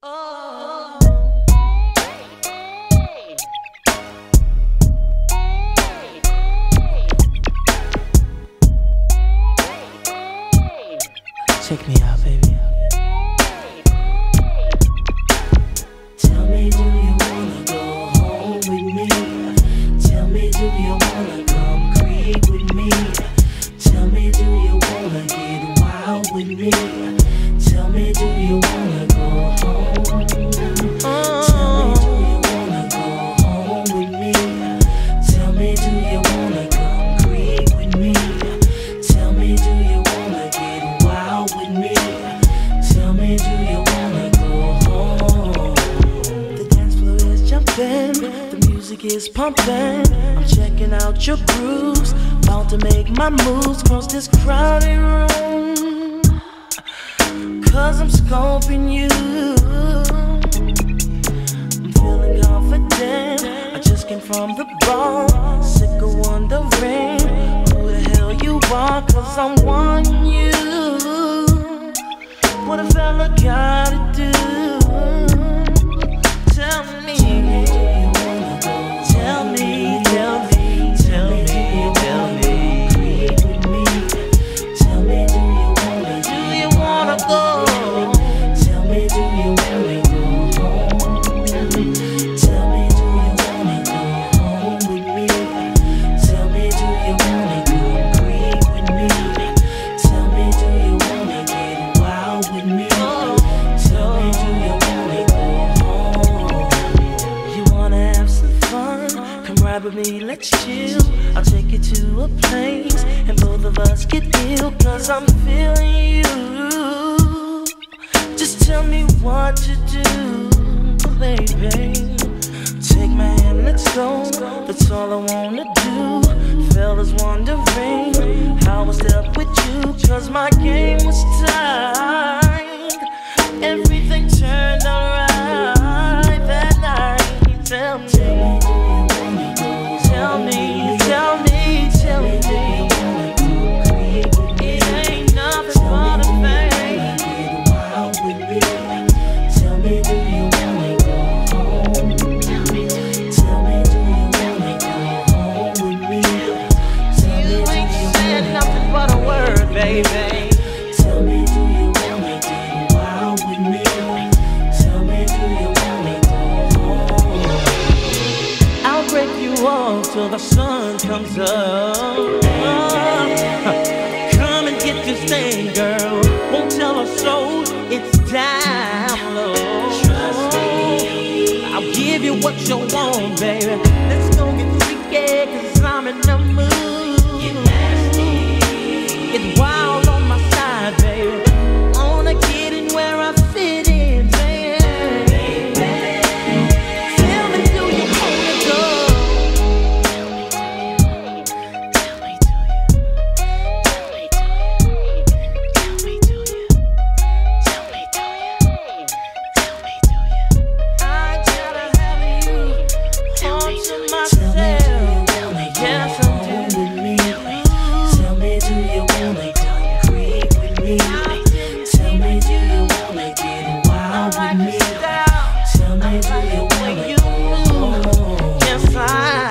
Oh. Check me out, baby. Tell me, do you wanna go home with me? Tell me, do you wanna come creep with me? Tell me, do you wanna get wild with me? Tell me, do you wanna go home? Tell me, do you wanna go home with me? Tell me, do you wanna come creep with me? Tell me, do you wanna get wild with me? Tell me, do you wanna go home? The dance floor is jumping, the music is pumping. I'm checking out your grooves, about to make my moves across this crowded room. Cause I'm scoping you, I'm feeling confident. I just came from the bar, sick of wondering who the hell you are. Cause I'm wanting you. What a fella gotta do? Tell me, tell me, tell me, tell me, tell me. Tell me, do you wanna go? Tell me, do you wanna go home? Tell me, do you wanna go home with me? Tell me, do you wanna go creep with me? Tell me, do you wanna get wild with me? Tell me, do you wanna go home? You wanna have some fun? Come ride with me, let's chill. I'll take you to a place and both of us get ill. Cause I'm feeling you. Just tell me what to do, baby. Take my hand, let's go. That's all I wanna do. Fellas wondering how I step with you. Cause my game was tied. Everything turned out right that night. Tell me, tell me, tell me, tell me. It ain't nothing but a thing. Tell me, do you wanna go home? Tell me, do you wanna go home with me? You ain't saying nothing but a word, baby. Tell me, do you wanna get wild with me? Tell me, do you wanna go home? I'll break you off till the sun comes up. Come and get this thing, girl. Won't tell a soul it's down low. Trust me, I'll give you what you want, baby. Let's go get freaky, cause I'm in the mood. Get nasty, get wild on my side, baby. Wanna get in where I fit in, baby. Tell me, do you wanna go? Tell me, do you? Tell me, do you? Tell me, do you? Tell me, do you? Tell me, do you? I gotta have you all to myself. Yes, I do. Tell me, do you wanna come creep with me? Tell me, do you wanna get wild with me? Tell me, do you wanna go home? Yes, I